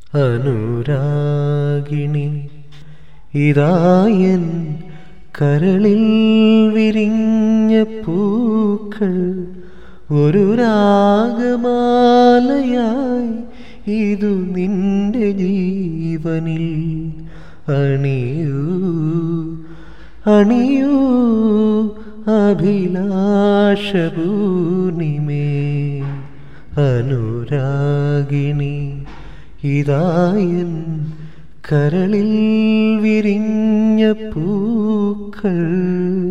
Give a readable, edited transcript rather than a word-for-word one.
അനുരാഗിണി ഇതായൻ കരളിൽ വിരിഞ്ഞ പൂക്കൾ ഒരു രാഗമാലയായി ഇതു നിന്റെ ജീവനിൽ അണിയൂ അണിയൂ അഭിലാഷഭൂനിമേ അനുരാഗിണി ഇതായൻ കരളിൽ വിരിഞ്ഞ പൂക്കൾ.